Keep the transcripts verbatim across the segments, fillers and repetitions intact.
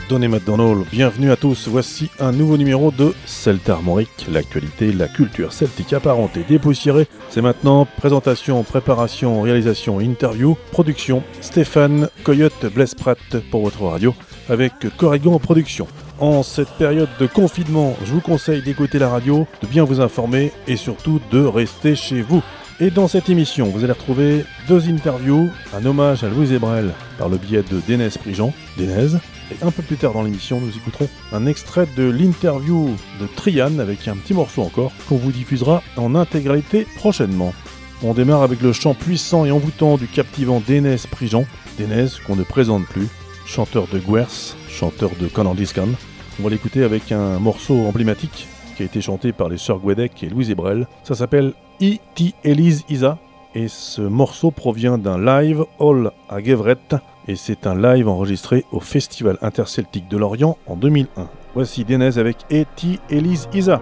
Donny McDonald, bienvenue à tous, voici un nouveau numéro de Celte Armorique, l'actualité, la culture celtique apparentée, dépoussiérée. C'est maintenant présentation, préparation, réalisation, interview, production, Stéphane Coyote Blesprat pour votre radio, avec Corrigan en production. En cette période de confinement, je vous conseille d'écouter la radio, de bien vous informer et surtout de rester chez vous. Et dans cette émission, vous allez retrouver deux interviews, un hommage à Louise Ebrel par le biais de Dénez Prigent, Dénez. Et un peu plus tard dans l'émission, nous écouterons un extrait de l'interview de Trian avec un petit morceau encore qu'on vous diffusera en intégralité prochainement. On démarre avec le chant puissant et envoûtant du captivant Dénez Prigent, Dénez qu'on ne présente plus, chanteur de Gwers, chanteur de Conan Discan. On va l'écouter avec un morceau emblématique qui a été chanté par les sœurs Gwedek et Louise Ebrel. Ça s'appelle I T Elise Isa et ce morceau provient d'un live All à Gevret et c'est un live enregistré au Festival interceltique de Lorient en deux mille un. Voici Dénez avec I T Elise Isa.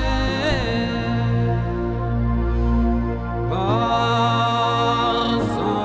Barzan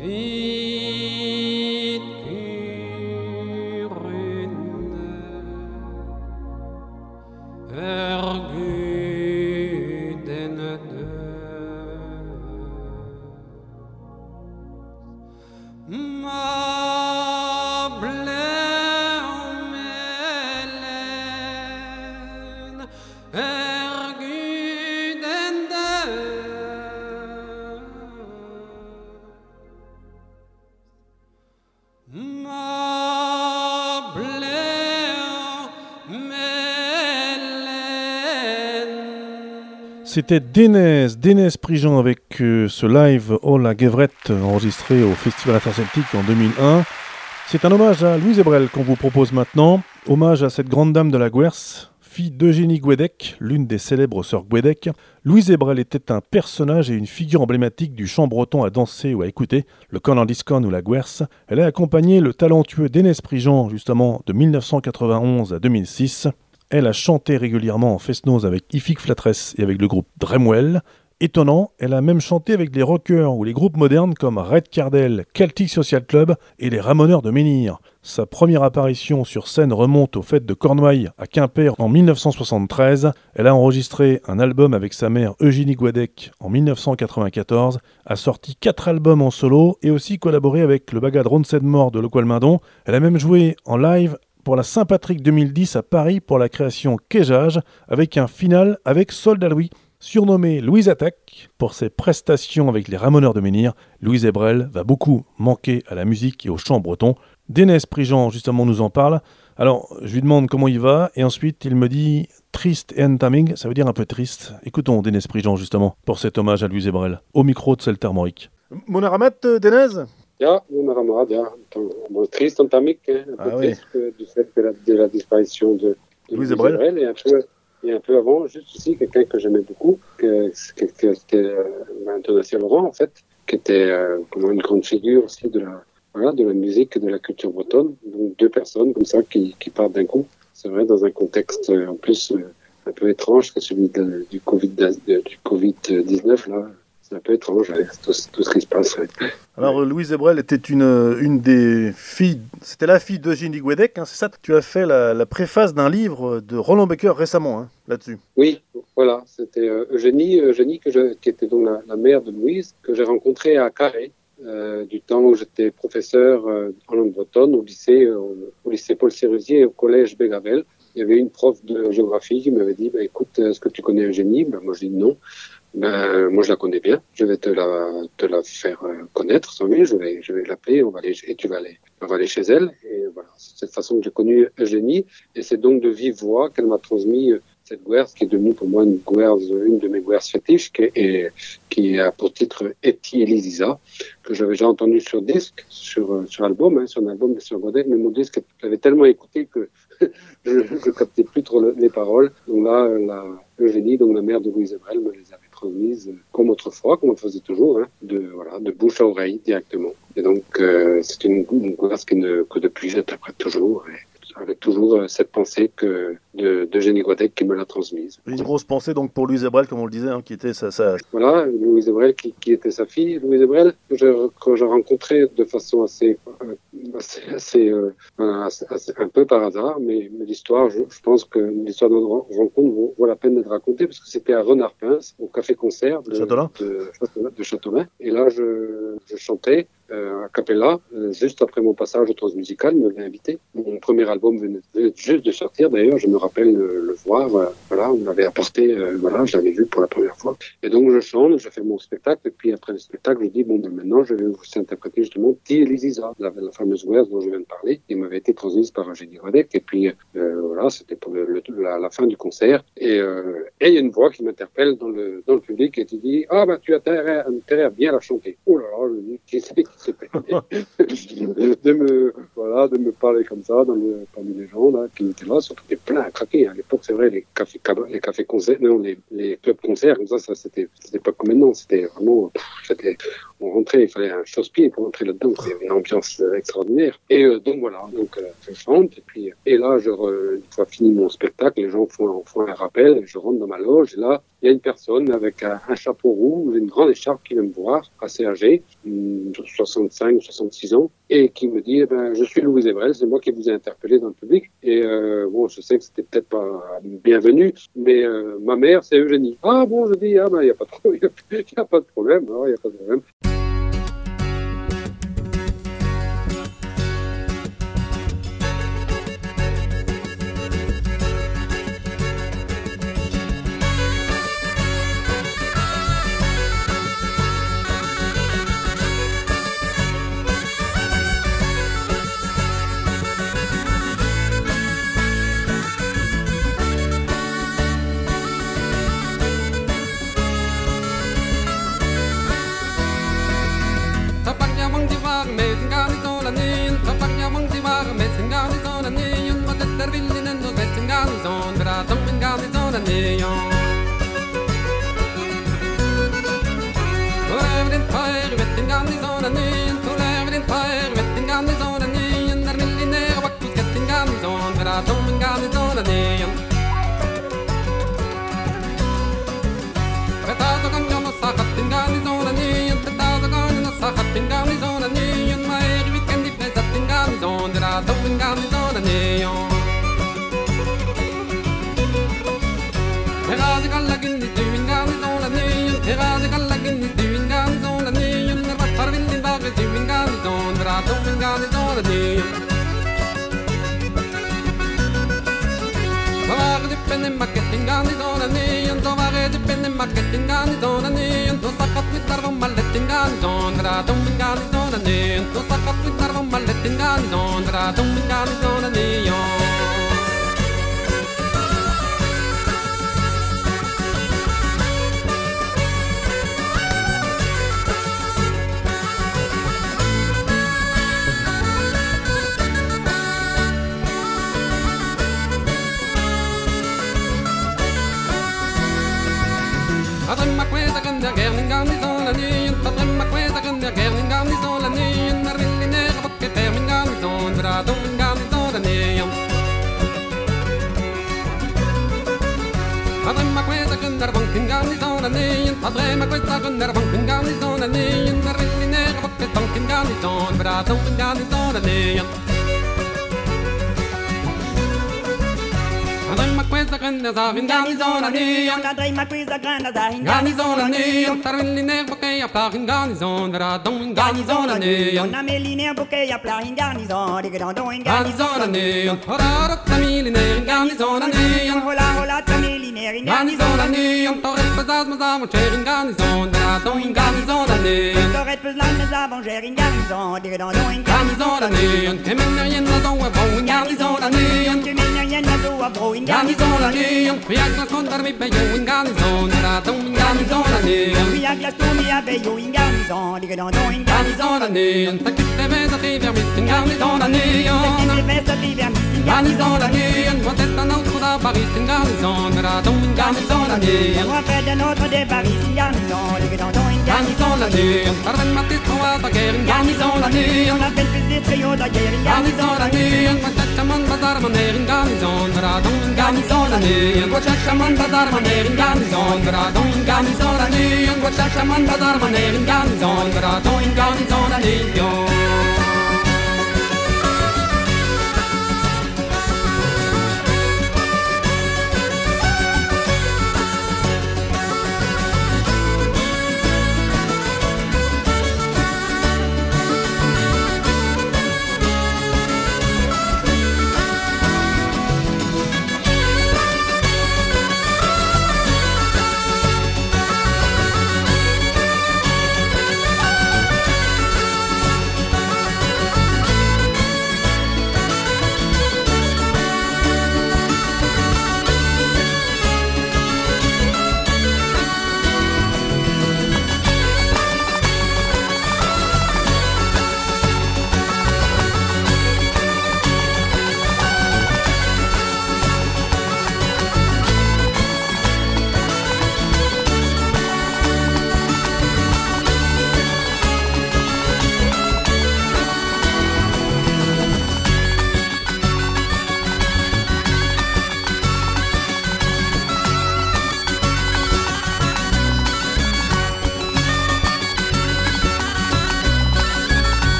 C'était Dénez, Dénez Prigent avec euh, ce live All à Gevrette enregistré au Festival Interceltique en deux mille un. C'est un hommage à Louise Ebrel qu'on vous propose maintenant. Hommage à cette grande dame de la Gwerz, fille d'Eugénie Gouedec, l'une des célèbres sœurs Gouedec. Louise Ebrel était un personnage et une figure emblématique du chant breton à danser ou à écouter, le Cornandiscon ou la Gwerz. Elle a accompagné le talentueux Dénez Prigent justement de mille neuf cent quatre-vingt-onze à deux mille six. Elle a chanté régulièrement en fest-noz avec Ifig Flatress et avec le groupe Dremwell. Étonnant, elle a même chanté avec les rockers ou les groupes modernes comme Red Cardel, Celtic Social Club et les Ramoneurs de Menhir. Sa première apparition sur scène remonte aux fêtes de Cornouailles à Quimper en mille neuf cent soixante-treize. Elle a enregistré un album avec sa mère Eugénie Gouedec en mille neuf cent quatre-vingt-quatorze, a sorti quatre albums en solo et aussi collaboré avec le Bagad Ronsedmore de Loqualmindon. Elle a même joué en live pour la Saint-Patrick deux mille dix à Paris pour la création Kéjage, avec un final avec Soldat Louis. Surnommée Louise Attaque pour ses prestations avec les Ramoneurs de Menhir, Louise Ebrel va beaucoup manquer à la musique et au chant breton. Dénez Prigent, justement, nous en parle. Alors, je lui demande comment il va, et ensuite il me dit triste et entaming, ça veut dire un peu triste. Écoutons Dénez Prigent, justement, pour cet hommage à Louise Ebrel, au micro de Selter Moric. Mon aramat, Dénez ? Ja, mon aramat, ja. Triste, entaming, un peu ah, triste oui. Du fait de la, de la disparition de, de Louise Ebrel. Ebrel et un peu... Et un peu avant, juste aussi, quelqu'un que j'aimais beaucoup, que, que, que c'était euh, Antonasia Laurent, en fait, qui était euh, comme une grande figure aussi de la, voilà, de la musique et de la culture bretonne. Donc deux personnes comme ça qui, qui partent d'un coup. C'est vrai, dans un contexte euh, en plus euh, un peu étrange que celui de, du Covid du Covid dix-neuf, là. C'est un peu étrange, ouais, tout, tout ce qui se passe. Ouais. Alors, ouais. Louise Ebrel était une, une des filles, c'était la fille d'Eugénie Gouedec, hein, c'est ça? Tu as fait la, la préface d'un livre de Roland Becker récemment, hein, là-dessus. Oui, voilà, c'était euh, Eugénie, Eugénie que je, qui était donc la, la mère de Louise, que j'ai rencontrée à Carré, euh, du temps où j'étais professeur euh, en langue bretonne au lycée, euh, au lycée Paul Sérusier et au collège Bégavel. Il y avait une prof de géographie qui m'avait dit bah, « Écoute, est-ce que tu connais Eugénie ?» Ben, moi, je dis non. Ben, moi, je la connais bien. Je vais te la, te la faire euh, connaître. Je vais, je vais l'appeler. On va aller, et tu vas aller, on va aller chez elle. Et voilà. C'est de cette façon que j'ai connu Eugénie. Et c'est donc de vive voix qu'elle m'a transmis cette Gwerz, qui est devenue pour moi une Gwerz, une de mes Gwerz fétiches, qui, est, qui a pour titre Eti Elisisa, que j'avais déjà entendu sur disque, sur, sur album, hein, sur un album de sur Godec, mais mon disque, je l'avais tellement écouté que je ne captais plus trop le, les paroles. Donc là, la Eugénie, donc la mère de Louise Ebrel, me les avait transmises comme autrefois, comme on faisait toujours, hein, de, voilà, de bouche à oreille directement. Et donc, euh, c'est une, une Gwerz que, ne, que depuis j'interprète toujours. Et, avec toujours euh, cette pensée que de, d'Eugénie Gouedec qui me l'a transmise. Une grosse pensée donc pour Louise Ebrel, comme on le disait, hein, qui était sa, sa... Voilà, Louise Ebrel qui, qui était sa fille. Louise Ebrel, que j'ai, que j'ai rencontrée de façon assez, euh, assez, assez, euh, assez, assez, un peu par hasard, mais, mais l'histoire, je, je pense que l'histoire de notre rencontre vaut, vaut la peine d'être racontée, parce que c'était à Renard-Pince, au café-concert de, Châteaulin. de, de, de Châteaulin. Et là, je, je chantais euh, a cappella, euh, juste après mon passage au Transmusical, me m'avait invité. Mon premier album venait, venait juste de sortir, d'ailleurs, je me rappelle le, le voir, euh, voilà, on m'avait apporté, euh, voilà, je l'avais vu pour la première fois. Et donc, je chante, je fais mon spectacle, et puis après le spectacle, je dis, bon, ben maintenant, je vais vous interpréter justement Ti Elisisa, la, la fameuse Gwerz dont je viens de parler, qui m'avait été transmise par Eugénie Gouedec, et puis, euh, voilà, c'était pour le, le, la, la fin du concert, et euh, et il y a une voix qui m'interpelle dans le, dans le public, et qui dit, ah, ben, tu as intérêt, intérêt à bien la chanter. Oh là là, je dis, qui c'est qui s'est permis de me, voilà, de me parler comme ça, dans le, parmi les gens, là, qui étaient là, surtout des pleins à craquer. À l'époque, c'est vrai, les cafés, les cafés concerts, non, les, les clubs concerts, comme ça, ça, c'était, c'était pas comme maintenant, c'était vraiment, pff, c'était, on rentrait, il fallait un chausse-pied pour rentrer là-dedans, il y avait une ambiance extraordinaire. Et euh, donc voilà, donc euh, je chante, et puis et là, je re, une fois fini mon spectacle, les gens font, font un rappel, je rentre dans ma loge, et là, il y a une personne avec un, un chapeau rouge, une grande écharpe qui vient me voir, assez âgée, soixante-cinq, soixante-six ans, et qui me dit, eh ben, je suis Louise Evrel, c'est moi qui vous ai interpellé dans le public. Et euh, bon, je sais que c'était peut-être pas bienvenu, mais euh, ma mère, c'est Eugénie. Ah bon, je dis, ah ben, il n'y a pas de problème, il n'y a pas de problème, il n'y a pas de problème.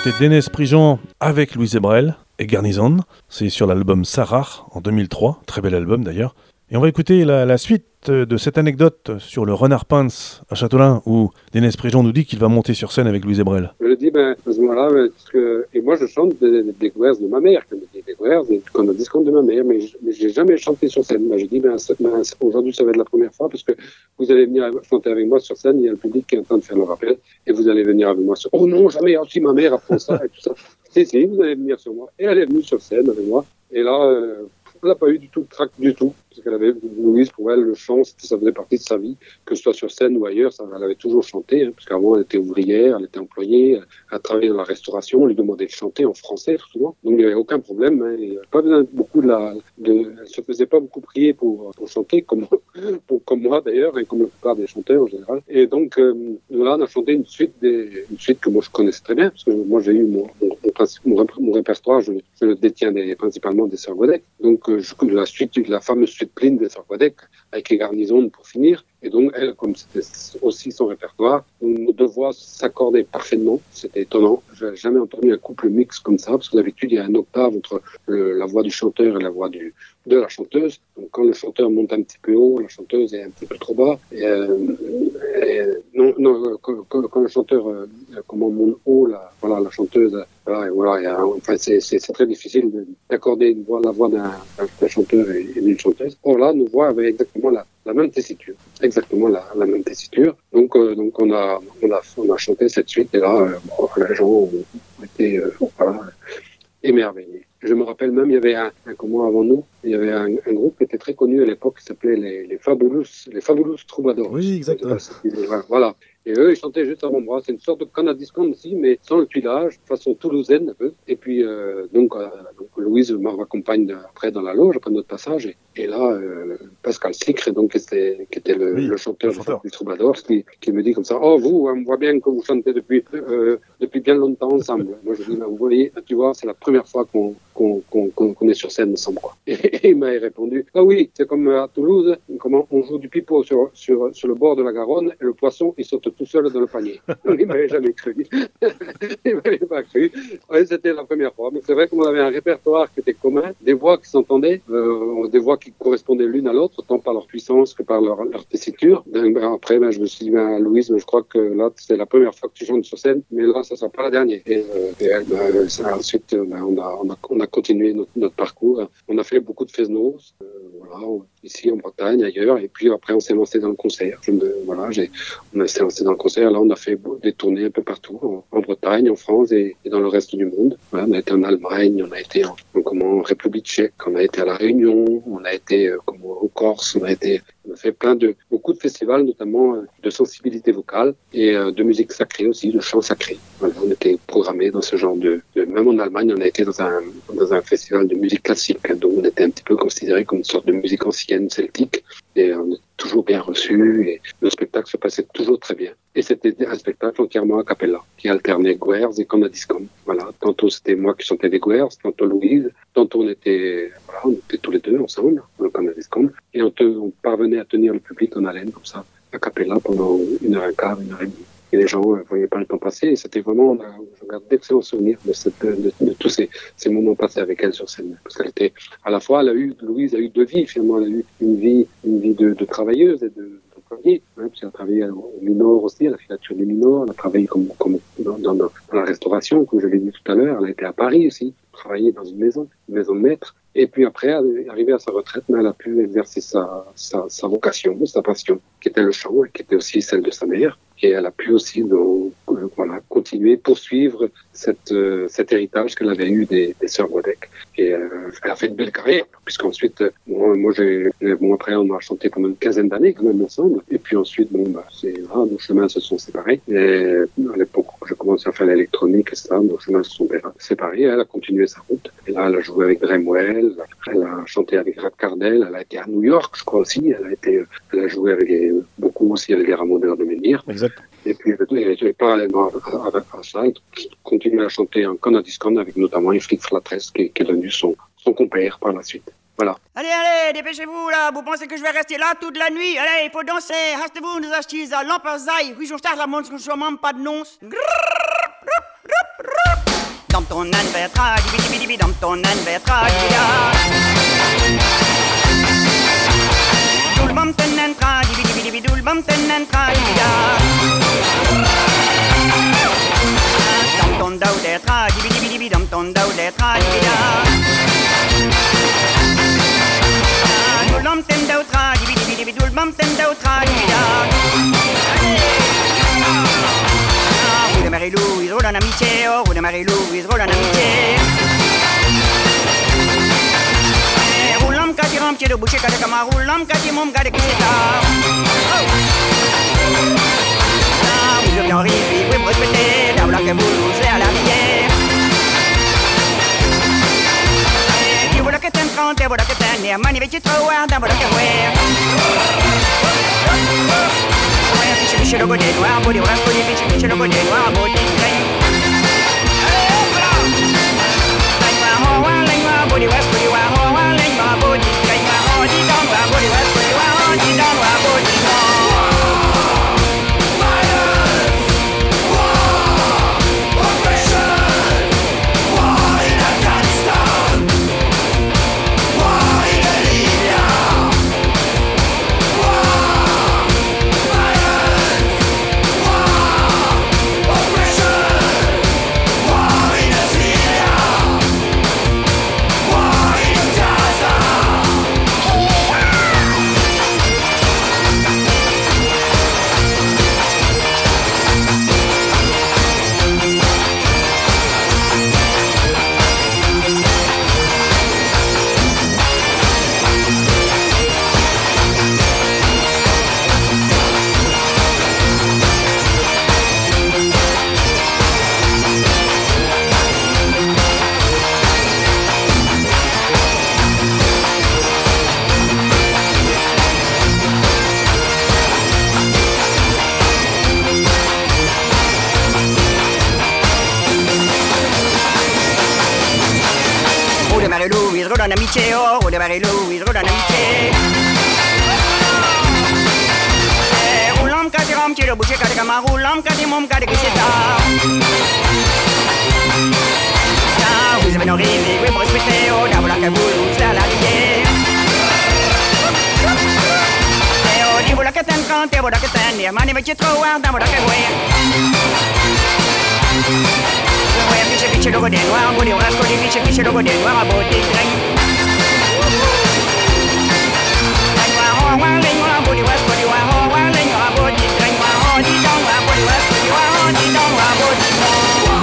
C'était Dénes Prigent avec Louise Ebrel et Garnison. C'est sur l'album Sarah en deux mille trois, très bel album d'ailleurs. Et on va écouter la, la suite de cette anecdote sur le Renard Pins à Châtelain où Dénes Prigent nous dit qu'il va monter sur scène avec Louise Ebrel. Je dis, ben, à ce moment-là, ben, parce que, et moi je chante des, des, des guers de ma mère, comme des guers, qu'on a discours de ma mère, mais je n'ai jamais chanté sur scène. Ben, je dis, ben, ben, aujourd'hui ça va être la première fois parce que vous allez venir chanter avec moi sur scène, il y a le public qui est en train de faire le rappel et vous allez venir avec moi sur. Oh non, jamais, aussi ma mère apprend ça et tout ça. Si, si, vous allez venir sur moi. Et elle est venue sur scène avec moi. Et là, euh, elle n'a pas eu du tout de trac du tout. Parce qu'elle avait, Louise, pour elle, le chant, ça faisait partie de sa vie, que ce soit sur scène ou ailleurs, ça, elle avait toujours chanté, hein, parce qu'avant, elle était ouvrière, elle était employée, elle, elle travaillait dans la restauration, on lui demandait de chanter en français, souvent. Donc, il n'y avait aucun problème, hein, il n'y avait pas besoin de beaucoup de la, de, elle se faisait pas beaucoup prier pour, pour chanter, comme, pour, comme moi, d'ailleurs, et comme la plupart des chanteurs, en général. Et donc, euh, là, on a chanté une suite des, une suite que moi, je connaissais très bien, parce que moi, j'ai eu mon, mon, mon, mon répertoire, je, je le détiens des, principalement des Sœurs Godec. Donc, euh, je, la suite, la fameuse suite Pline des Sœurs Godec, avec les garnisons pour finir. Et donc, elle, comme c'était aussi son répertoire, nos deux voix s'accordaient parfaitement. C'était étonnant. Je n'avais jamais entendu un couple mix comme ça, parce que d'habitude, il y a un octave entre le, la voix du chanteur et la voix du, de la chanteuse. Donc, quand le chanteur monte un petit peu haut, la chanteuse est un petit peu trop bas. Et, euh, et, non, non, quand, quand, quand le chanteur euh, comment monte haut, la, voilà, la chanteuse, voilà, et voilà, il y a, enfin, c'est, c'est, c'est très difficile d'accorder une voix, la voix d'un, d'un chanteur et, et d'une chanteuse. Or là, nos voix avaient exactement la, la même tessiture, exactement la, la même tessiture. Donc, euh, donc on a, on a, on a chanté cette suite et là, euh, bon, les gens ont été, euh, voilà, émerveillés. Je me rappelle même, il y avait un, un comment avant nous, il y avait un, un groupe qui était très connu à l'époque qui s'appelait les, les Fabulous, les Fabulous Troubadours. Oui, exactement. Voilà. Et eux, ils chantaient juste avant moi. C'est une sorte de canadiscon aussi, mais sans le tuilage, façon toulousaine un peu. Et puis, euh, donc, euh, donc, Louise m'accompagne après dans la loge, après notre passage. Et, et là, euh, Pascal Sicre, donc, qui était, qui était le, oui, le chanteur du Troubadours, qui, qui me dit comme ça, oh, vous, on voit bien que vous chantez depuis, euh, depuis bien longtemps ensemble. Moi, je dis, vous voyez, tu vois, c'est la première fois qu'on, qu'on, qu'on, qu'on est sur scène ensemble, quoi. Et, et il m'a répondu, ah oui, c'est comme à Toulouse, comment on joue du pipeau sur, sur, sur le bord de la Garonne, et le poisson, il saute tout seul dans le panier. Il m'avait jamais cru. Il m'avait pas cru. Ouais, c'était la première fois. Mais c'est vrai qu'on avait un répertoire qui était commun, des voix qui s'entendaient, euh, des voix qui correspondaient l'une à l'autre, tant par leur puissance que par leur, leur tessiture. Ben, ben, après, ben, je me suis dit, ben, Louise, ben, je crois que là, c'est la première fois que tu chantes sur scène, mais là, ça sera pas la dernière. Et, euh, et elle, ben, ça, ensuite, ben, on, a, on, a, on a continué notre, notre parcours. On a fait beaucoup de Fesnos, euh, voilà, ici en Bretagne, ailleurs, et puis après, on s'est lancé dans le concert. Je me, voilà, j'ai, on s'est lancé dans le concert. Là, on a fait des tournées un peu partout, en, en Bretagne, en France et, et dans le reste du monde. Voilà, on a été en Allemagne, on a été en, en, comment, en République tchèque, on a été à La Réunion, on a été euh, comment, au Corse, on a été, on a fait plein de, beaucoup de festivals, notamment euh, de sensibilité vocale et euh, de musique sacrée aussi, de chant sacré. Voilà, on était programmés dans ce genre de, de, même en Allemagne, on a été dans un, dans un festival de musique classique, hein, donc on était un petit peu considéré comme une sorte de musique ancienne celtique et on est toujours bien reçu et le spectacle se passait toujours très bien. Et c'était un spectacle entièrement a cappella, qui alternait guers et canadiscom. Voilà. Tantôt c'était moi qui chantais des guers, tantôt Louise, tantôt on était, voilà, on était tous les deux ensemble, le canadiscom, et on, te, on parvenait à tenir le public en haleine, comme ça, a cappella pendant une heure et quart, une heure et demie. Et les gens ne euh, voyaient pas le temps passer, et c'était vraiment, on a, je garde d'excellents souvenirs de, cette, de, de, de tous ces, ces moments passés avec elle sur scène. Parce qu'elle était, à la fois, elle a eu, Louise a eu deux vies, finalement, elle a eu une vie, une vie de, de travailleuse et de, d'employée, hein, puis elle a travaillé au Minor aussi, elle a fait la tournée Minor, elle a travaillé comme, comme dans, dans, dans la restauration, comme je l'ai dit tout à l'heure, elle a été à Paris aussi, travaillé dans une maison, une maison de maître. Et puis après, arrivée à sa retraite, mais elle a pu exercer sa, sa, sa vocation, sa passion, qui était le chant, et qui était aussi celle de sa mère. Et elle a pu aussi donc, euh, voilà, continuer, poursuivre cette, euh, cet héritage qu'elle avait eu des, des Sœurs Godec. Et euh, elle a fait une belle carrière, puisqu'ensuite, euh, moi, moi j'ai, bon, après, on a chanté pendant une quinzaine d'années quand même ensemble. Et puis ensuite, bon, bah, c'est, ah, nos chemins se sont séparés. Et à l'époque où j'ai commencé à faire l'électronique et ça, nos chemins se sont séparés. Elle a continué sa route. Et là, elle a joué avec Dremwell, elle a chanté avec Rat Cardel, elle a été à New York, je crois aussi. Elle a été, elle a joué avec les, beaucoup aussi avec les Ramoneurs de Menhir. Exact. Et puis, et parallèlement à, à, à ça, elle continue à chanter en canadiscon avec notamment Ifrik Flatres, qui, qui est devenu son, son compère par la suite. Voilà. Allez, allez, dépêchez-vous là, vous pensez que je vais rester là toute la nuit? Allez, il faut danser, restez-vous, nous achetez à Lampazaï, oui, je starte la montre, je ne même pas de nonce. Dom ton anvetra, dibi dibi dibi dom ton anvetra, dibi da. Dul bom ten entra, dibi dibi dibi dul bom ten entra, dibi da. Dom ton dau detra, dibi dibi dibi dom ton dau detra, dibi da. Dul bom ten dau tra, dibi dibi dibi dul bom ten dau tra, dibi da. Roule Marie-Louise, roule en amitié, oh, roule Marie-Louise, roule en amitié. Roulam kati ram pied de boucher kade kama roulam kati mom kade kiseta. Ah, vous bien rivi, oui vous respectez, là voilà que vous c'est à la rivière. Et voilà que t'en trente, voilà que t'en es, mani vecchi trop hard, voilà que ouais. Ouais, fiche fiche le côté noir, body rap, body fiche fiche le côté noir, body train. Allez, voilà. Lengua hoa, lengua body west, body wa hoa, lengua body train, wa body down, wa body west, body wa body down, wa body down. Marie-Louise, roule en amitié, oh, roule Marie-Louise, roule en amitié. Roulam kati ram pied de boucher kade kama roulam kati mom kade kiseta. Ah, vous avez nos rives, oui vous respectez, oh, là voilà que vous c'est à la rivière. Et oh, dis voilà que t'en trente, et voilà que t'en es, mani vecchi trop hard, voilà que ouais. Ouais, fiche fiche le côté noir, body rap, body fiche fiche le côté noir, body train. Lengua hoa, lengua body west, body wa hoa, lengua body train, wa body down, wa body west, body wa body down, wa body down.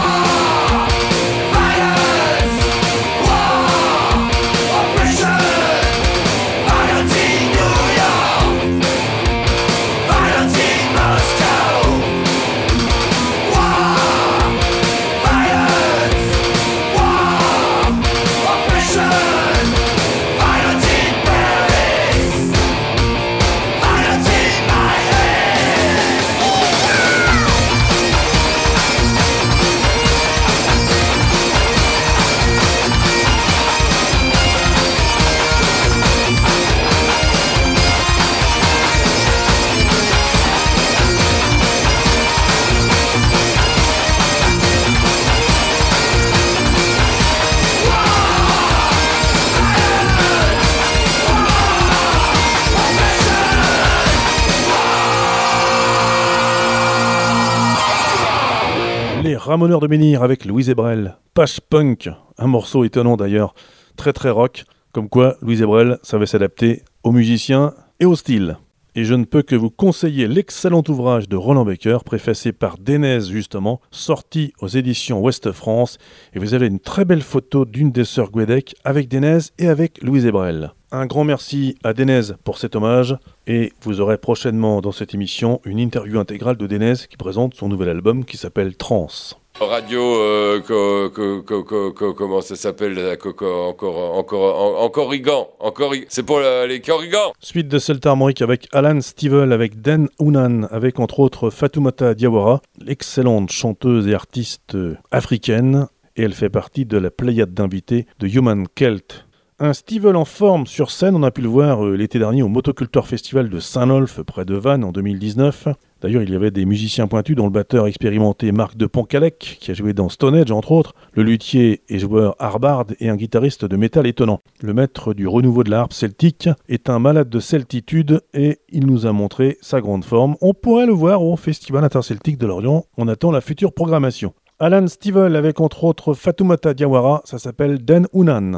Violence, war, oppression, violence in New York, violence in Moscow. Ramoneurs de Menhir avec Louise Hébrel. Page Punk, un morceau étonnant d'ailleurs, très très rock, comme quoi Louise Hébrel savait s'adapter aux musiciens et au style. Et je ne peux que vous conseiller l'excellent ouvrage de Roland Baker, préfacé par Dénez justement, sorti aux éditions Ouest France, et vous avez une très belle photo d'une des sœurs Guédec avec Dénez et avec Louise Hébrel. Un grand merci à Dénez pour cet hommage, et vous aurez prochainement dans cette émission une interview intégrale de Dénez qui présente son nouvel album qui s'appelle Trans. Radio, euh, co, co, co, co, co, comment ça s'appelle co, co, encore, encore, en, Corrigan, encore, c'est pour la, les Corrigans. Suite de Celta Harmonique avec Alan Stivell, avec Dan Unan, avec entre autres Fatoumata Diawara, l'excellente chanteuse et artiste africaine, et elle fait partie de la pléiade d'invités de Human Celt. Un Stivell en forme sur scène, on a pu le voir euh, l'été dernier au Motocultor Festival de Saint-Nolff près de Vannes en deux mille dix-neuf. D'ailleurs, il y avait des musiciens pointus dont le batteur expérimenté Marc de Pontcallec, qui a joué dans Stone Age entre autres, le luthier et joueur Harbard et un guitariste de métal étonnant. Le maître du renouveau de la harpe celtique est un malade de celtitude et il nous a montré sa grande forme. On pourrait le voir au Festival interceltique de Lorient. On attend la future programmation. Alan Stivell avec entre autres Fatoumata Diawara, ça s'appelle Den Unan.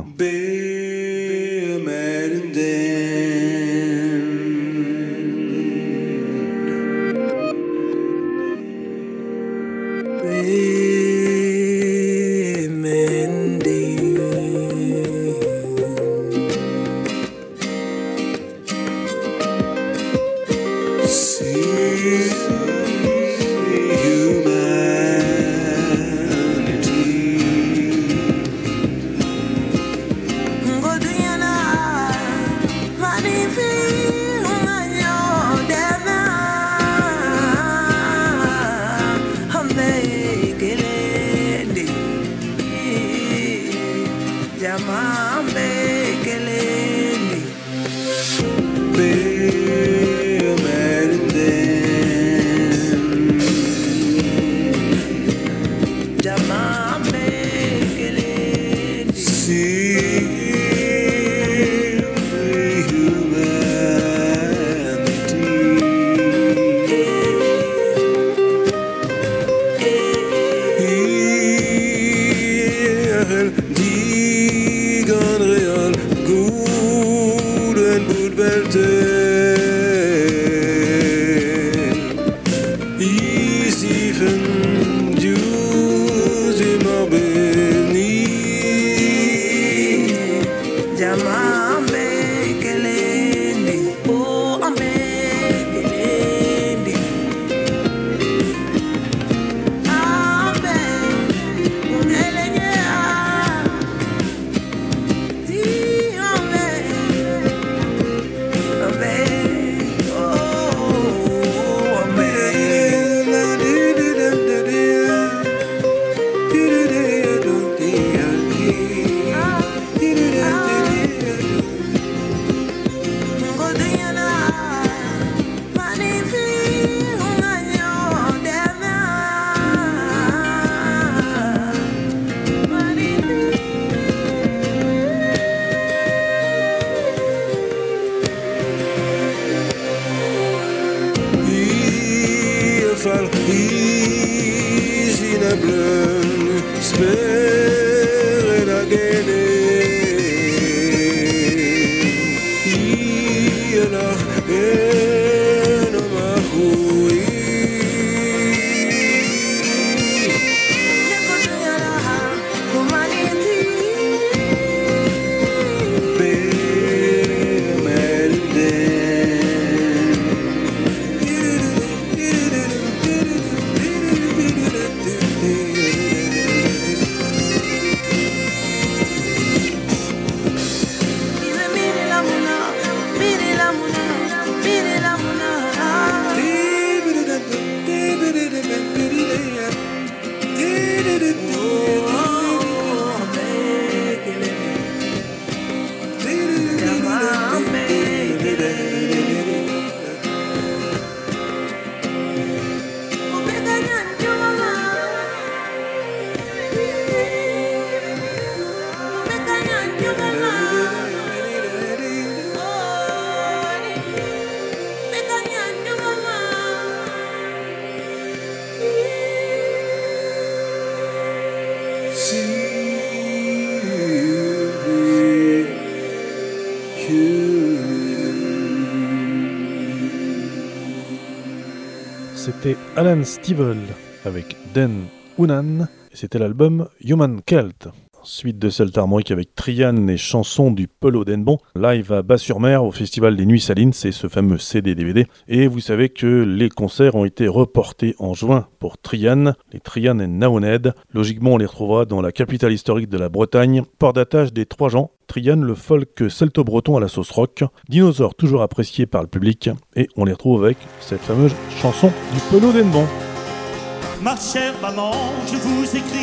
C'était Alan Stivell avec Den Unan et c'était l'album Human Cult. Suite de Celte Harmonique avec Trian et chansons du Pelot d'Henbon, live à Bas-sur-Mer au Festival des Nuits Salines, c'est ce fameux C D D V D. Et vous savez que les concerts ont été reportés en juin pour Trian, les Trian and Naoned. Logiquement, on les retrouvera dans la capitale historique de la Bretagne, port d'attache des Trois Jeans. Trian, le folk celto-breton à la sauce rock, dinosaure toujours apprécié par le public, et on les retrouve avec cette fameuse chanson du Pelot d'Henbon. Ma chère maman, je vous écris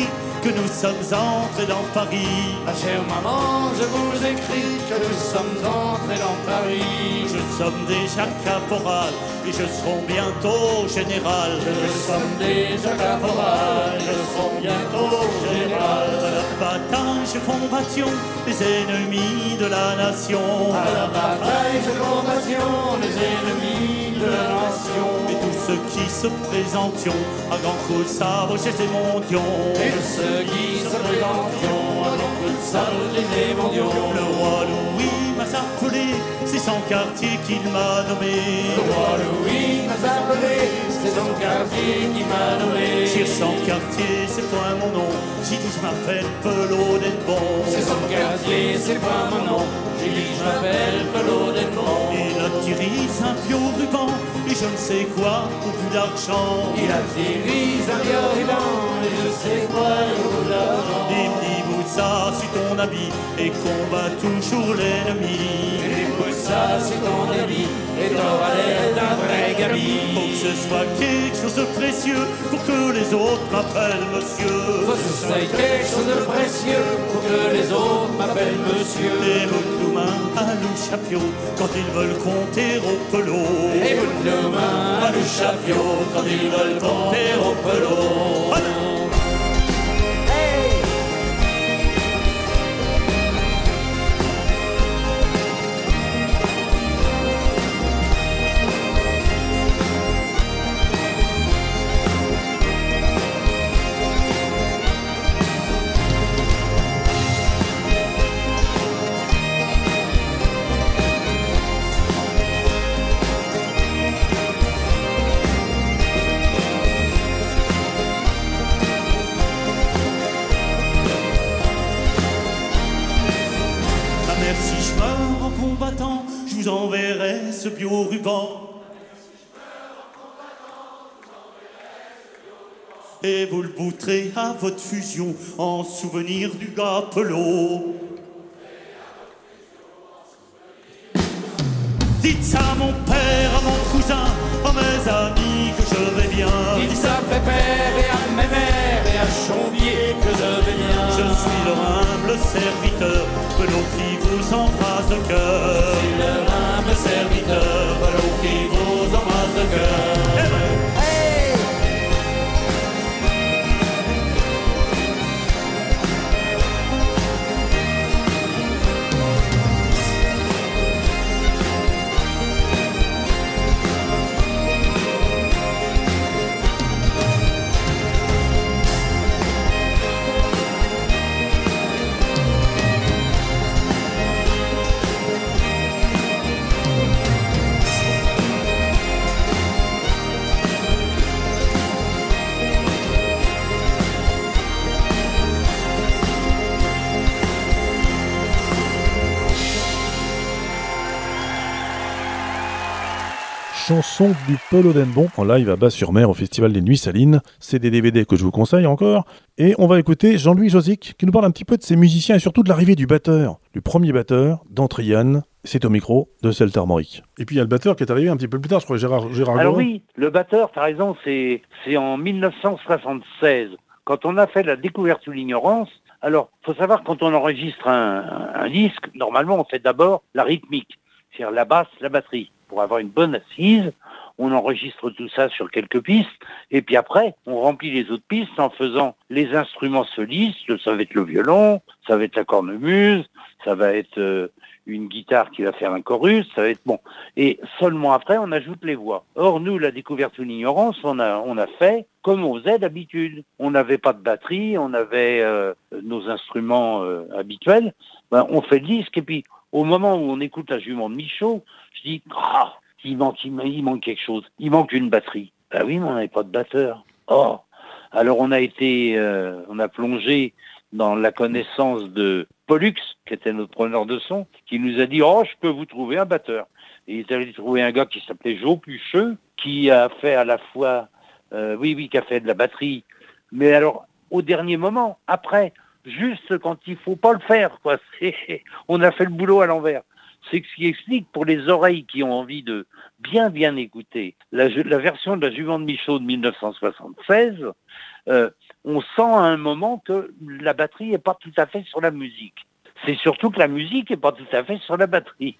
que nous sommes entrés dans Paris. Ma chère maman, je vous écris que nous sommes entrés dans Paris. Je sommes déjà caporal et je serai bientôt général. Je sommes déjà caporal, je serai bientôt général. À la bataille je combattions les ennemis de la nation. À la bataille je combattions les ennemis de la nation. Et tous ceux qui se présentions à grands coups de sabre chez ces mondions. Et tous ceux qui se présentions à grands coups de sabre chez ces mondions. Le roi Louis m'a appelé, c'est son quartier qu'il m'a nommé. Le roi Louis m'a appelé, c'est son quartier qui m'a nommé. Sur son quartier, c'est point mon nom, j'ai dit je m'appelle Pelot d'Edbon. C'est son quartier, c'est point mon nom, j'ai dit je m'appelle Pelot d'Edbon. Il attirise un vieux ruban et je ne sais quoi au bout d'argent. Il attirise un vieux ruban et je sais quoi au bout d'argent. Il me dit Boussa sur ton habit et combat toujours l'ennemi. Il dit Boussa sur ton habit et t'auras l'air d'un vrai gabi. Faut que ce soit quelque chose de précieux pour que les autres m'appellent monsieur. Faut que ce soit quelque chose de précieux pour que les autres m'appellent monsieur. Les Boutloumains à Louchapio quand ils veulent compter au pelot. Les Boutloumains à Louchapio quand ils veulent compter au pelot. Allez. Si je meurs en combattant, je vous enverrai ce bio-ruban. Et vous le bouterez à votre fusion en souvenir du gars Pelot. Dites ça à mon père, à mon cousin, à mes amis que je vais bien. Dites ça à Pépère et à mes mères et à Chombier que je vais bien. Je suis leur humble serviteur, Pelot qui vous embrasse de cœur. Je suis leur humble serviteur, Pelot qui vous embrasse de cœur. Hey, hey. Chanson du Pelot d'Edbon en live à Bas-sur-Mer au Festival des Nuits Salines. C'est des D V D que je vous conseille encore. Et on va écouter Jean-Louis Josic qui nous parle un petit peu de ses musiciens et surtout de l'arrivée du batteur, du premier batteur d'Antriane. C'est au micro de Celtes Armorique. Et puis il y a le batteur qui est arrivé un petit peu plus tard, je crois, Gérard, Gérard Alors Gorin. oui, le batteur, t'as raison, c'est, c'est en dix-neuf cent soixante-seize, quand on a fait la découverte de l'ignorance. Alors, faut savoir, quand on enregistre un, un disque, normalement, on fait d'abord la rythmique, c'est-à-dire la basse, la batterie. Pour avoir une bonne assise, on enregistre tout ça sur quelques pistes, et puis après, on remplit les autres pistes en faisant les instruments solistes. Ça va être le violon, ça va être la cornemuse, ça va être euh, une guitare qui va faire un chorus, ça va être bon. Et seulement après, on ajoute les voix. Or, nous, la découverte de l'ignorance, on a, on a fait comme on faisait d'habitude. On n'avait pas de batterie, on avait euh, nos instruments euh, habituels. Ben, on fait le disque, et puis au moment où on écoute la jument de Michaud, je dis ah, il manque, il, il manque quelque chose. Il manque une batterie. Ben oui, mais on n'avait pas de batteur. Oh, alors on a été, euh, on a plongé dans la connaissance de Pollux, qui était notre preneur de son, qui nous a dit oh, je peux vous trouver un batteur. Et il avait trouvé un gars qui s'appelait Jo Pucheux, qui a fait à la fois, euh, oui, oui, qui a fait de la batterie. Mais alors, au dernier moment, après. Juste quand il faut pas le faire, quoi. C'est, on a fait le boulot à l'envers. C'est ce qui explique pour les oreilles qui ont envie de bien bien écouter la, la version de la jument de Michaud de dix-neuf cent soixante-seize. Euh, on sent à un moment que la batterie n'est pas tout à fait sur la musique. C'est surtout que la musique n'est pas tout à fait sur la batterie.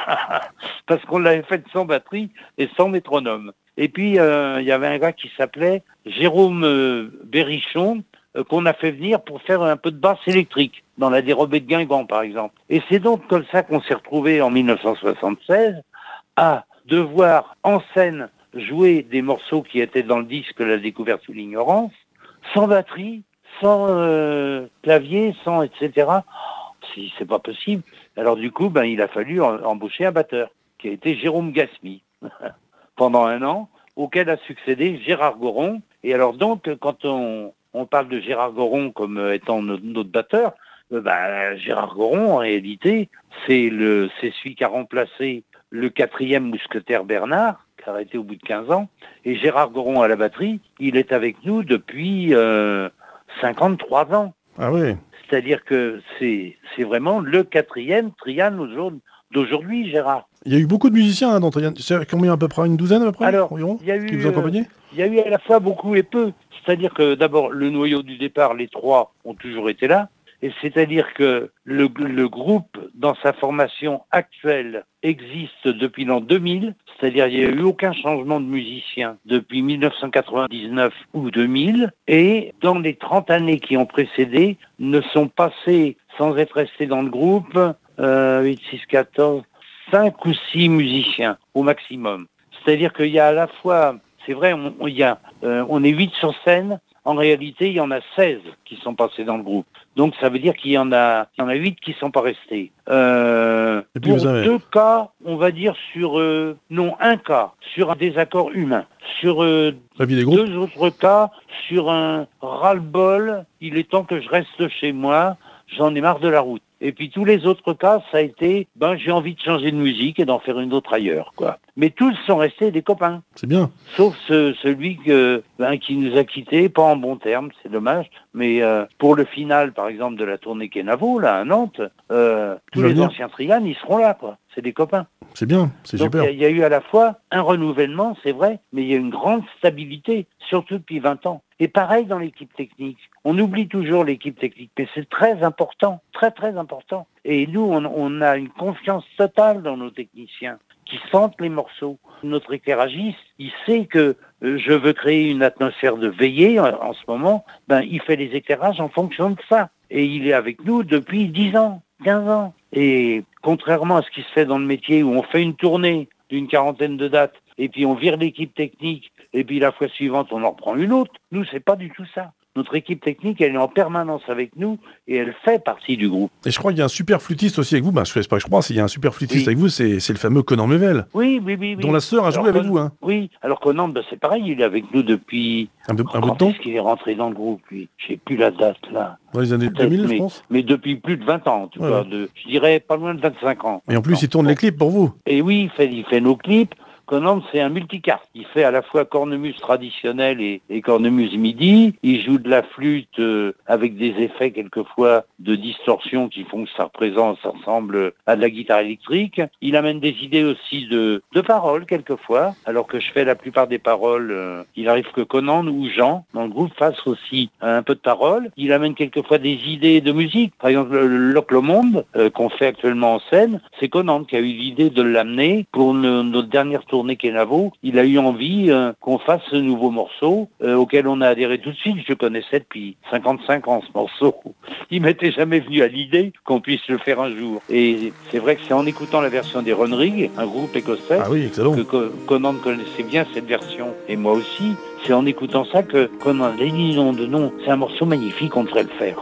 Parce qu'on l'avait faite sans batterie et sans métronome. Et puis, il euh, y avait un gars qui s'appelait Jérôme euh, Berrichon, euh, qu'on a fait venir pour faire un peu de basse électrique, dans la dérobée de Guingamp, par exemple. Et c'est donc comme ça qu'on s'est retrouvé en mille neuf cent soixante-seize à devoir en scène jouer des morceaux qui étaient dans le disque La découverte sous l'ignorance, sans batterie, sans euh, clavier, sans et cetera. Si c'est pas possible. Alors du coup, ben il a fallu en, embaucher un batteur, qui a été Jérôme Gasmi, pendant un an, auquel a succédé Gérard Goron. Et alors donc, quand on, on parle de Gérard Goron comme étant notre, notre batteur, euh, ben, Gérard Goron, en réalité, c'est le c'est celui qui a remplacé le quatrième mousquetaire Bernard, qui a arrêté au bout de quinze ans. Et Gérard Goron à la batterie, il est avec nous depuis euh, cinquante-trois ans. Ah oui. C'est-à-dire que c'est, c'est vraiment le quatrième Trian d'aujourd'hui, Gérard. Il y a eu beaucoup de musiciens hein, dans Trian. C'est combien à peu près? Une douzaine à peu près? Alors, environ, il y a eu, qui vous accompagnaient? Il y a eu à la fois beaucoup et peu. C'est-à-dire que d'abord, le noyau du départ, les trois, ont toujours été là. Et c'est-à-dire que le, le groupe, dans sa formation actuelle, existe depuis l'an deux mille. C'est-à-dire qu'il n'y a eu aucun changement de musicien depuis mille neuf cent quatre-vingt-dix-neuf ou deux mille. Et dans les trente années qui ont précédé, ne sont passés, sans être restés dans le groupe, euh, huit, six, quatorze, cinq ou six musiciens au maximum. C'est-à-dire qu'il y a à la fois, c'est vrai, on, on, y a, euh, on est huit sur scène. En réalité, il y en a seize qui sont passés dans le groupe. Donc, ça veut dire qu'il y en a, il y en a huit qui ne sont pas restés. Euh, pour deux cas, on va dire sur, euh, non, un cas, sur un désaccord humain. Sur euh, deux autres cas, sur un ras-le-bol, il est temps que je reste chez moi, j'en ai marre de la route. Et puis tous les autres cas, ça a été, ben j'ai envie de changer de musique et d'en faire une autre ailleurs, quoi. Mais tous sont restés des copains. C'est bien. Sauf ce, celui que, ben, qui nous a quittés, pas en bons termes, c'est dommage. Mais euh, pour le final, par exemple, de la tournée Kenavo, là, à Nantes, euh, tous les venir. anciens Trian, ils seront là, quoi. C'est des copains. C'est bien, c'est Donc, super. Il y, y a eu à la fois un renouvellement, c'est vrai, mais il y a une grande stabilité, surtout depuis vingt ans. Et pareil dans l'équipe technique. On oublie toujours l'équipe technique, mais c'est très important, très très important. Et nous, on, on a une confiance totale dans nos techniciens qui sentent les morceaux. Notre éclairagiste, il sait que euh, je veux créer une atmosphère de veillée en, en ce moment, ben il fait les éclairages en fonction de ça. Et il est avec nous depuis dix ans, quinze ans. Et contrairement à ce qui se fait dans le métier où on fait une tournée d'une quarantaine de dates, et puis on vire l'équipe technique, et puis la fois suivante on en reprend une autre, nous c'est pas du tout ça. Notre équipe technique, elle est en permanence avec nous et elle fait partie du groupe. Et je crois qu'il y a un super flûtiste aussi avec vous. Bah, je ne sais pas, je crois qu'il y a un super flûtiste oui. avec vous, c'est, c'est le fameux Conan Mevel. Oui, oui, oui. oui. Dont la sœur a joué alors, avec Con... vous. Hein. Oui, alors Conan, bah, c'est pareil, il est avec nous depuis... Un, peu, un bout de temps. Est-ce qu'il est rentré dans le groupe, lui? Je sais plus la date, là. Dans les années deux mille, mais, je pense. Mais depuis plus de vingt ans, en tout ouais, cas. Ouais. De, je dirais pas loin de vingt-cinq ans. Et en plus, bon. il tourne les clips pour vous. Et oui, il fait, il fait nos clips. Conan, c'est un multicarte. Il fait à la fois cornemuse traditionnelle et, et cornemuse midi. Il joue de la flûte euh, avec des effets quelquefois de distorsion qui font que ça représente, ça ressemble à de la guitare électrique. Il amène des idées aussi de, de paroles quelquefois, alors que je fais la plupart des paroles. Euh, il arrive que Conan ou Jean, dans le groupe, fassent aussi un peu de paroles. Il amène quelquefois des idées de musique. Par exemple, le Loc le Monde, euh, qu'on fait actuellement en scène, c'est Conan qui a eu l'idée de l'amener pour ne, notre dernière tournée. Tournée Kenavo, il a eu envie euh, qu'on fasse ce nouveau morceau euh, auquel on a adhéré tout de suite. Je connaissais depuis cinquante-cinq ans ce morceau. Il m'était jamais venu à l'idée qu'on puisse le faire un jour. Et c'est vrai que c'est en écoutant la version des Runrig, un groupe écossais, ah oui, excellent. que Co- Conan connaissait bien cette version, et moi aussi. C'est en écoutant ça que Conan a dit non de non, c'est un morceau magnifique, on devrait le faire.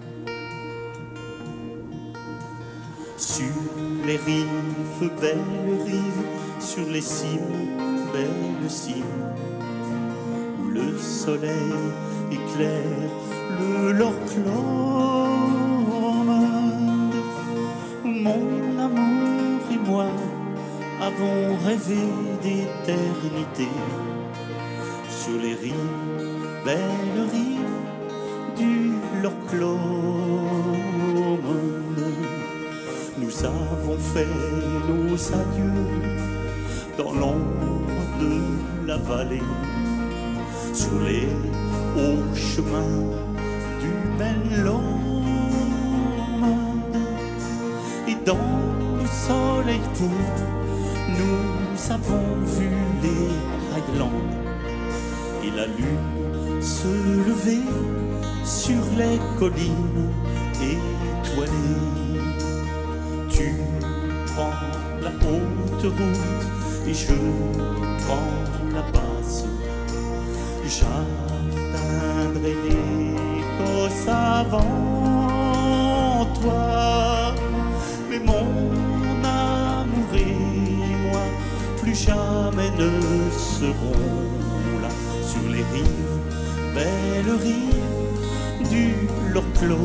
Sur les rives, belles rives, sur les cimes, belles cimes, où le soleil éclaire le Lorclone, où mon amour et moi avons rêvé d'éternité. Sur les rives, belles rives du Lorclone, nous avons fait nos adieux dans l'ombre de la vallée, sur les au chemin du bel monde. Et dans le soleil pourpre, nous avons vu les Highlands et la lune se lever sur les collines étoilées. Tu prends la haute route et je prends la basse. J'atteindrai l'Écosse avant toi, mais mon amour et moi plus jamais ne serons là sur les rives, belles rives du Loch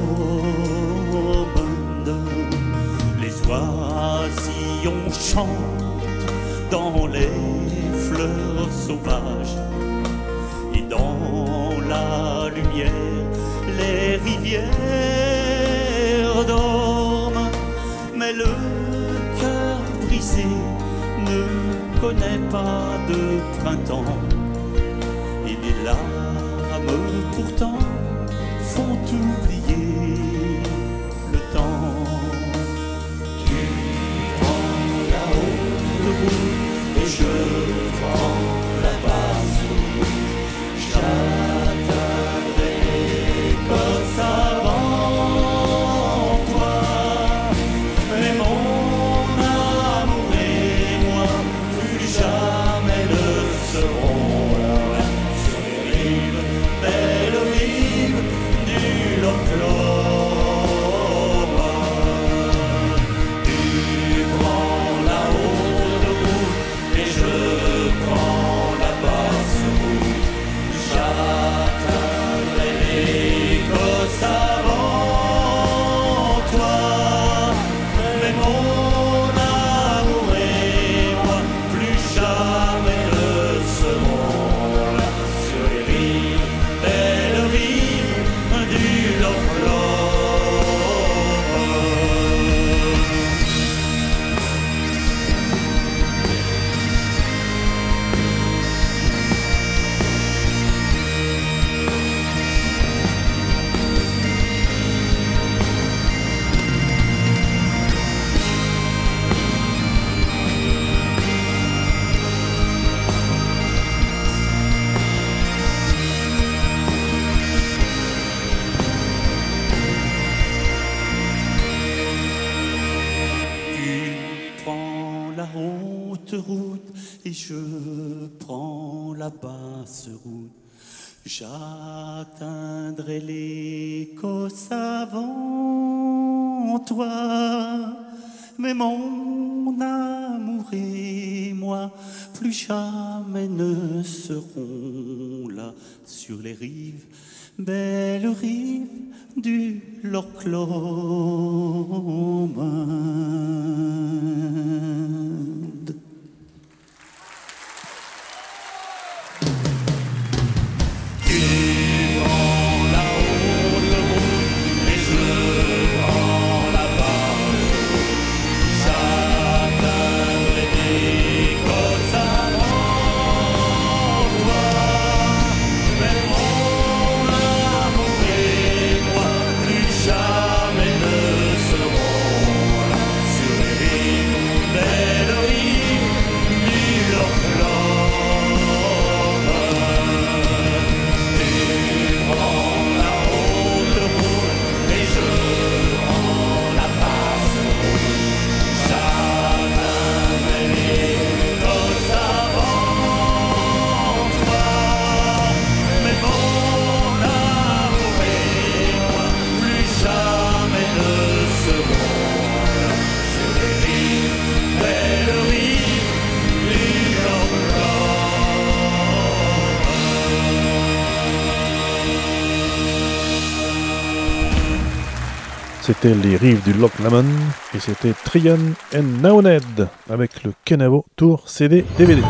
Lomond. Les oisillons chantent dans les fleurs sauvages, et dans la lumière les rivières dorment. Mais le cœur brisé ne connaît pas de printemps, et les larmes pourtant font oublier le temps. Tu prends la haute route et je prends la basse route. J'atteindrai l'Écosse avant toi, mais mon amour et moi plus jamais ne serons là sur les rives, belles rives du Loch Lomond. Tu prends la haute route et je prends la basse route. J'atteindrai l'Écosse avant toi, mais mon amour et moi plus jamais ne serons là sur les rives, belles rives du Loch Lomond. Tu prends la haute route et je prends la basse route. J'atteindrai l'Écosse avant toi, mais mon amour et moi plus jamais ne serons là sur les rives, belles rives du Loch Lomond. Tu prends la haute route et je prends la basse route. J'atteindrai l'Écosse avant toi, mais mon amour et moi plus jamais ne serons là sur les rives, belles rives du Loch Lomond. Tu prends la haute route et je prends la basse route. J'atteindrai l'Écosse avant toi, mais mon amour et moi plus jamais ne serons là sur les rives, belles rives du Loch C'était les rives du Loch Lomond et c'était Trian and Naoned avec le Kenavo Tour C D D V D.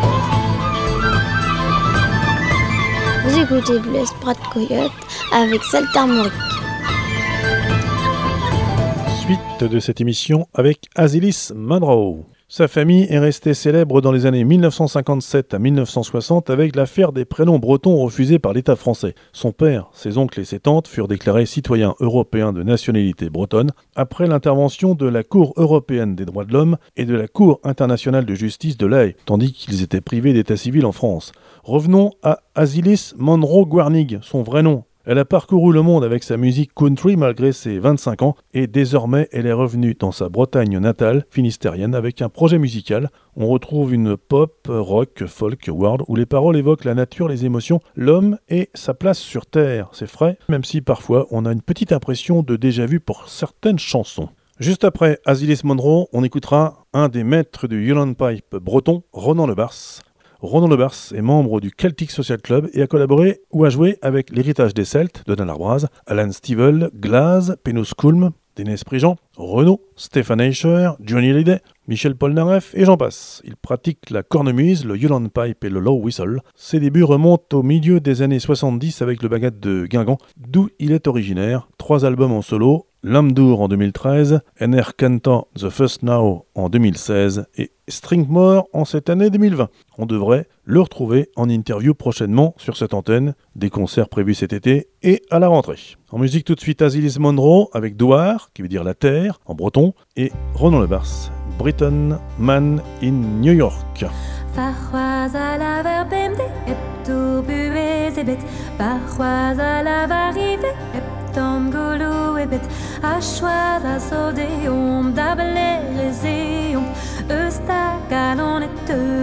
Vous écoutez Bleu Sprat Coyote avec Saltarmorique. Suite de cette émission avec Azilis Munro. Sa famille est restée célèbre dans les années mille neuf cent cinquante-sept à mille neuf cent soixante avec l'affaire des prénoms bretons refusés par l'État français. Son père, ses oncles et ses tantes furent déclarés citoyens européens de nationalité bretonne après l'intervention de la Cour européenne des droits de l'homme et de la Cour internationale de justice de l'A E, tandis qu'ils étaient privés d'état civil en France. Revenons à Asilis Monroe Guernig, son vrai nom. Elle a parcouru le monde avec sa musique country malgré ses vingt-cinq ans et désormais elle est revenue dans sa Bretagne natale, finistérienne, avec un projet musical. On retrouve une pop, rock, folk, world où les paroles évoquent la nature, les émotions, l'homme et sa place sur Terre. C'est frais, même si parfois on a une petite impression de déjà-vu pour certaines chansons. Juste après Asilis Monroe, on écoutera un des maîtres du Highland Pipe breton, Ronan Le Bars. Ronan Le Bars est membre du Celtic Social Club et a collaboré ou a joué avec l'Héritage des Celtes de Dan Arbraz, Alan Stivell, Glaz, Pénus Kulm, Dénes Prigent, Renaud, Stéphane Eicher, Johnny Hallyday, Michel Polnareff et j'en passe. Il pratique la cornemuse, le Highland Pipe et le low whistle. Ses débuts remontent au milieu des années soixante-dix avec le Bagad de Guingamp, d'où il est originaire. Trois albums en solo, L'Âme d'Our en deux mille treize, Ener Cantan The First Now en deux mille seize et Stringmore en cette année deux mille vingt. On devrait le retrouver en interview prochainement sur cette antenne, des concerts prévus cet été et à la rentrée. En musique tout de suite Asilis Monroe avec Douar, qui veut dire la terre en breton, et Ronan Le Bars, Britain Man in New York. Parfois à la verbemde, epto buez ebet, parfois à la varive, eptom golo ebet, a choix à sodeum, d'abler les éons, eusta galon et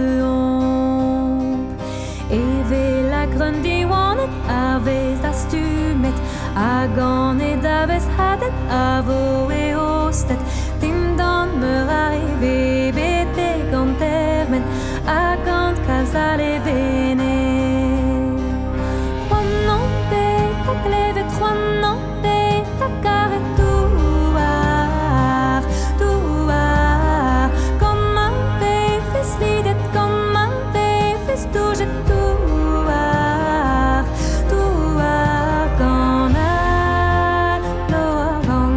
teon. Eve la grundi wanet, aves astumet, agan et daves hadet, avo et ostet, tindon me arrive, bete gantermen, agant casale vene. Juanon de ta cleve, juanon de ta care tuar, tuar. Comme un fes lidet, comme un fes toujet tuar, tuar. Quand a loagan.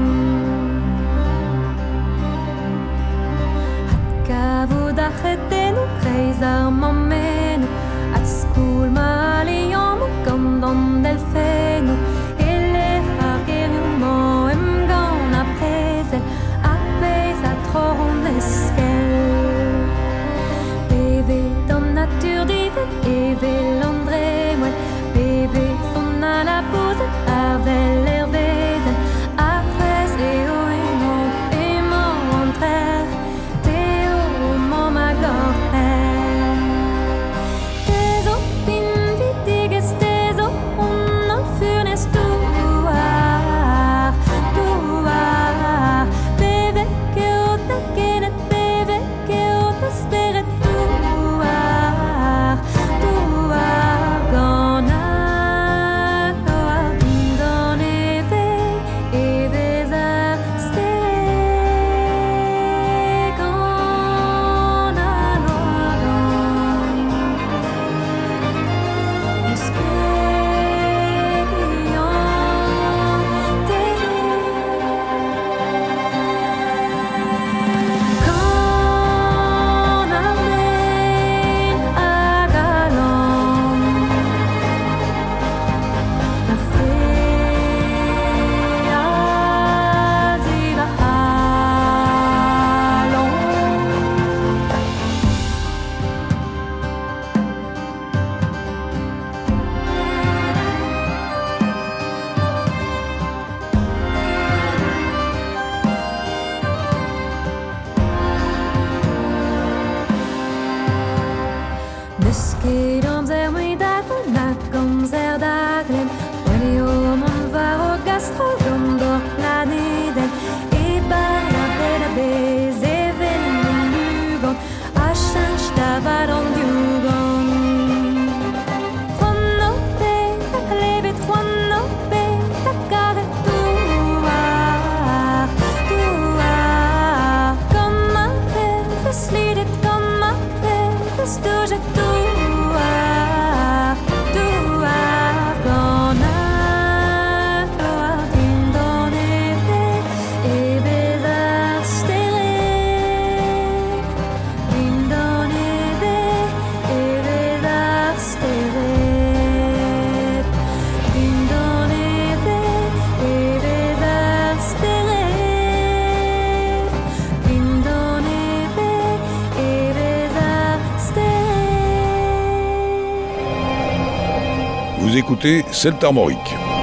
Hat cavudachetenu, kreizar mamenu, at school maliamu, gandon delfenu, ele hargeriumo, em gan aprezel, apes a trondeskel. Beve dans nature divine, eve l'andré moelle, beve son à la pose, avel l'hervézen, après et au émon, émon entre théo, mon magor. Gonna écoutez Celtes Armorique.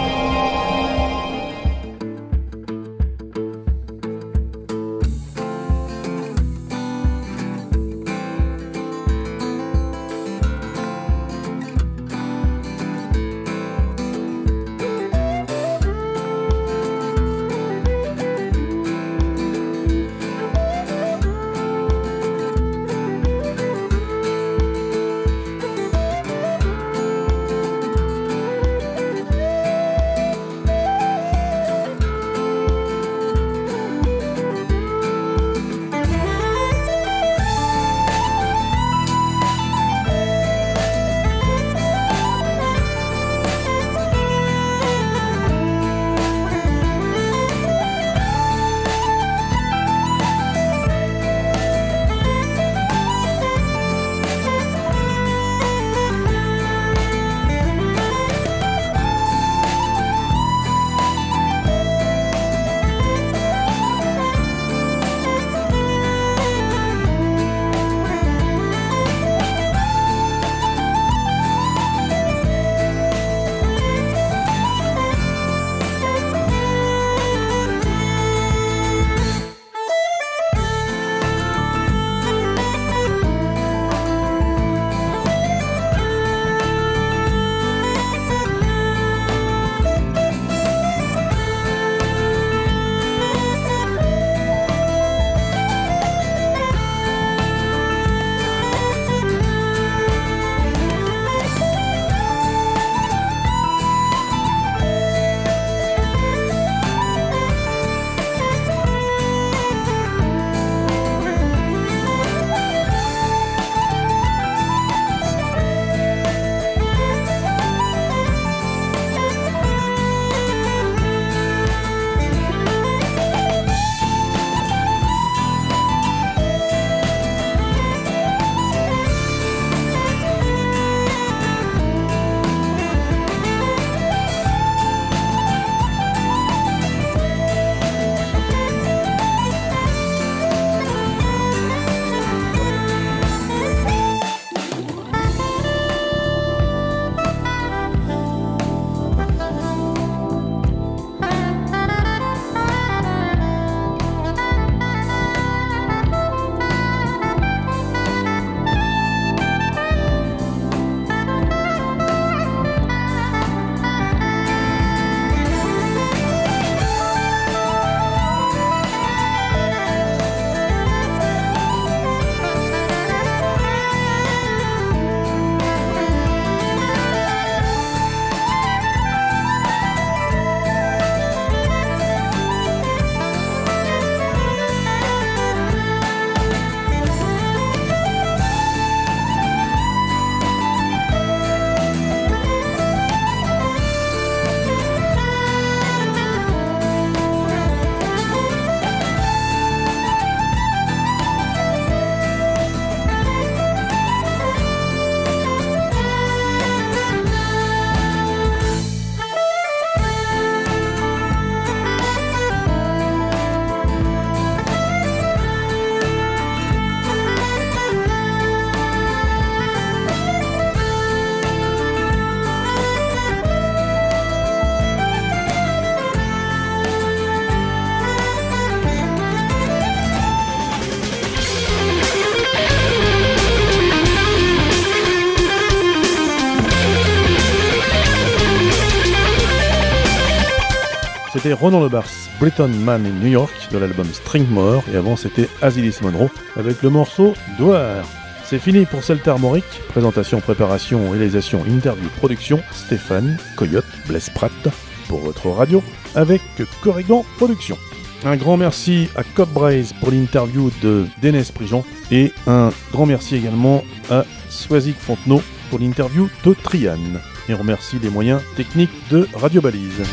C'était Ronan Le Bars, Briton Man in New York, de l'album Stringmore, et avant c'était Azilis Monroe, avec le morceau Douar. C'est fini pour Celtes Armorique. Présentation, préparation, réalisation, interview, production, Stéphane, Coyote, Blaise Pratt, pour votre radio, avec Corrigan Productions. Un grand merci à Code Braze pour l'interview de Dénès Prigent, et un grand merci également à Soisic Fontenot pour l'interview de Triane. Et on remercie les moyens techniques de Radio Balise.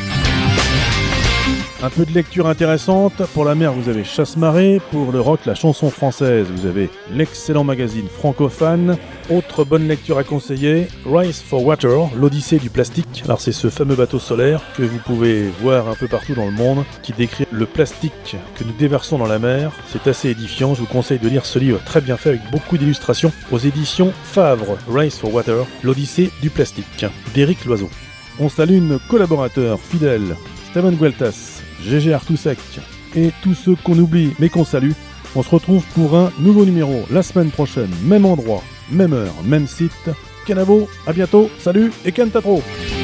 Un peu de lecture intéressante. Pour la mer, vous avez Chasse-Marée. Pour le rock, la chanson française, vous avez l'excellent magazine Francophane. Autre bonne lecture à conseiller, Rise for Water, l'Odyssée du plastique. Alors c'est ce fameux bateau solaire que vous pouvez voir un peu partout dans le monde, qui décrit le plastique que nous déversons dans la mer. C'est assez édifiant. Je vous conseille de lire ce livre très bien fait avec beaucoup d'illustrations aux éditions Favre. Rise for Water, l'Odyssée du plastique, d'Éric Loiseau. On salue nos collaborateurs fidèles, Steven Gueltas, G G Artousek et tous ceux qu'on oublie mais qu'on salue. On se retrouve pour un nouveau numéro la semaine prochaine, même endroit, même heure, même site. Kenavo, à bientôt, salut et Kentatro.